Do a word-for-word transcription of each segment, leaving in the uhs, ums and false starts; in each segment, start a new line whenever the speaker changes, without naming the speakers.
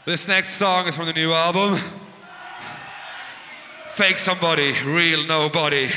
This next song is from the new album. Fake Somebody, Real Nobody.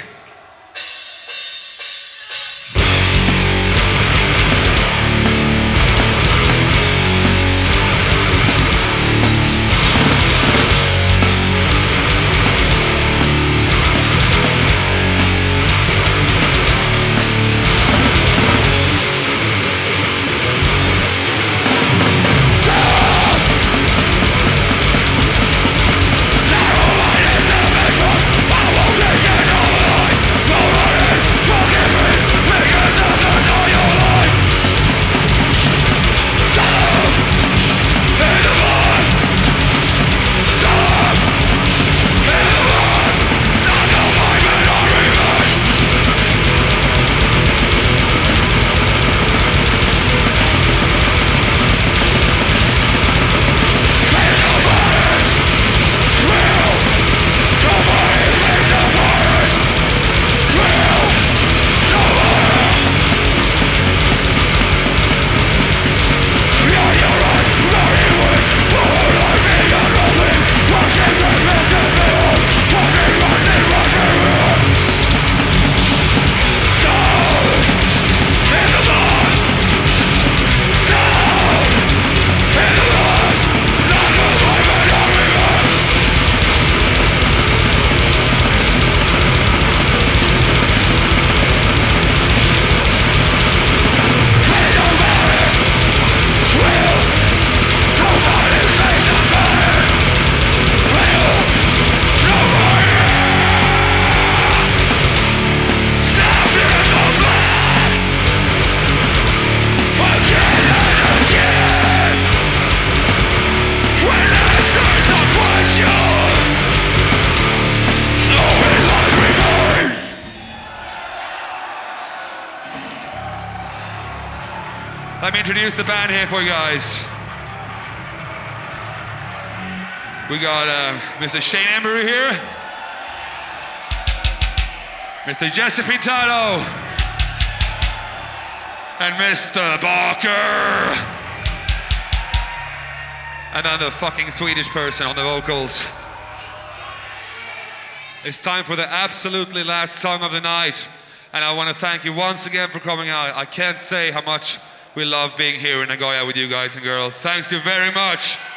Let me introduce the band here for you guys. We got uh, Mister Shane Embury here, Mister Jesse Pintado, and Mister Barker. And then the fucking Swedish person on the vocals. It's time for the absolutely last song of the night. And I want to thank you once again for coming out. I can't say how much we love being here in Nagoya with you guys and girls. Thanks you very much.